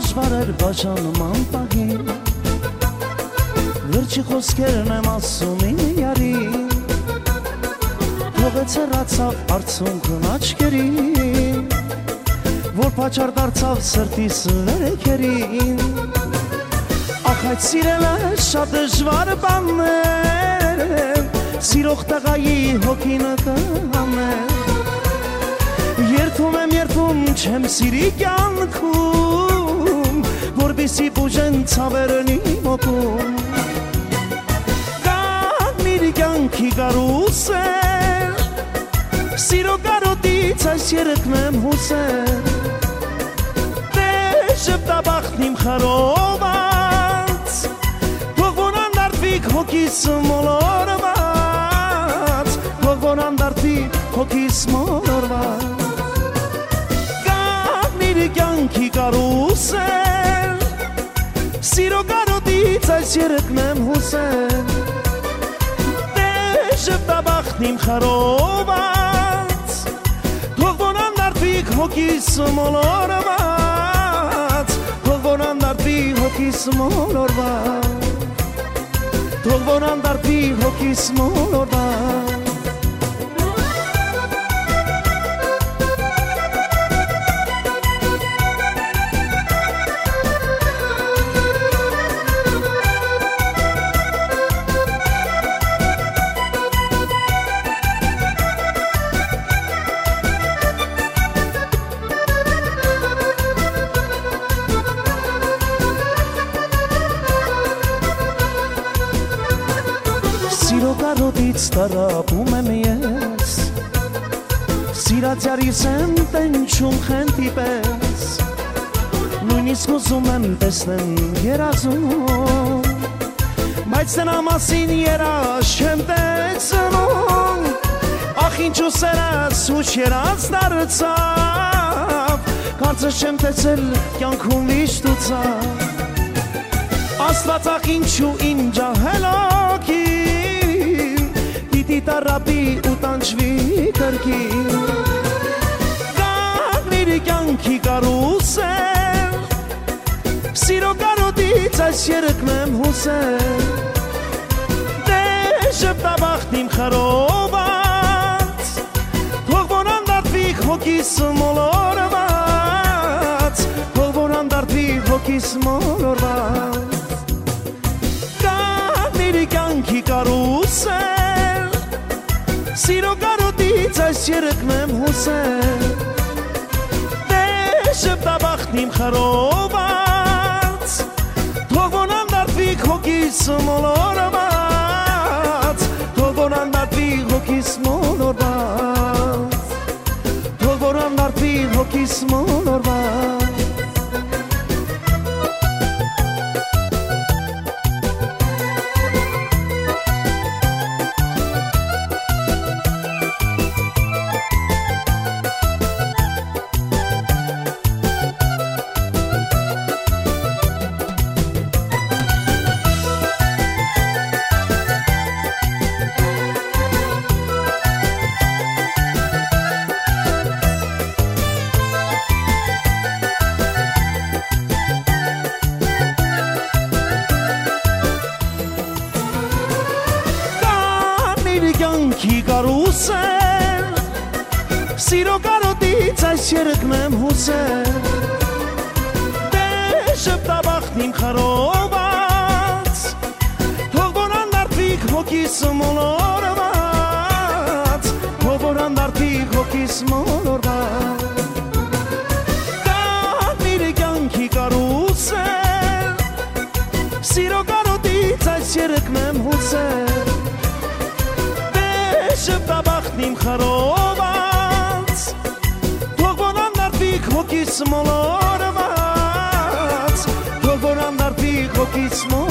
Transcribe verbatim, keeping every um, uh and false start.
դժվար էր բաժանման պահին Վերջի խոսքերն եմ ասում իմ յարին Թողեց հեռացավ արցունքն աչքերին Որ պատճառ դարձավ սրտիս վերեքերին Ախ այդ սիրելը շատ դժվար բան է Սիրող տղայի հոգինը կհաներ Երդում եմ, երդում չեմ սիրի կյանքում Որպեսզի բուժեն ցավերն իմ օդում Կանգնիր կյանքի կարուսել Սիրո կարոտից այս երգն եմ հուսել Դե ժպտաբախտն իմ խարոված Թող որ անդարտվի հոգիս մոլորված Թող որ անդարտվի հոգիս մոլորված Կյանքի կարուսել Սիրո կարոտից այս երգն եմ հուսել Դե ժպտաբախտն իմ խարոված Թող որ անդարտվի հոգիս մոլորված Թող որ անդարտվի հոգիս մոլորված Թող որ անդարտվի հոգիս մոլորված Սիրո կարոտից տարապում եմ ես Սիրածյարիս եմ տենչում խենթի պես Նույնիսկ ուզում եմ տեսնեմ երազում Բայց նրա մասին երազ չեմ տեսնում Ախ ինչու սերս ուշ երազ դարձավ Կարծես չեմ տեսել կյանքում վիշտ ու ցավ Աստված ախ ինչու ինձ ահելոքի Տարապի ու տանջվի կրկին Կանգնիր կյանքի կարուսել Սիրո կարոտից այս երգն եմ հուսել Դե ժպտաբախտն իմ խարոված Թող որ անդարտվի հոգիս մոլորված Թող որ անդարտվի հոգիս մոլորված Կանգնիր կյանքի կարուսել Սիրո կարոտից այս երգն եմ հուսել Դե ժպտաբախտն իմ խարոված Թող որ անդարտվի հոգիս մոլորված Թող որ անդարտվի հոգիս մոլորված Թող որ անդարտվի հոգիս մոլորված Կյանքի կարուսել Սիրո կարոտից այս երգն եմ հուսել Դե ժպտաբախտն իմ խարոված Թող որ անդարտվի հոգիս մոլորված Թող որ անդարտվի հոգիս մոլորված Կանգնիր կյանքի կարուսել Սիրո կարոտից այս երգն եմ հուսել Ժպտաբախտն իմ խարոված Թող որ անդարտվի հոգիս մոլորված Թող որ անդարտվի հոգիս մոլորված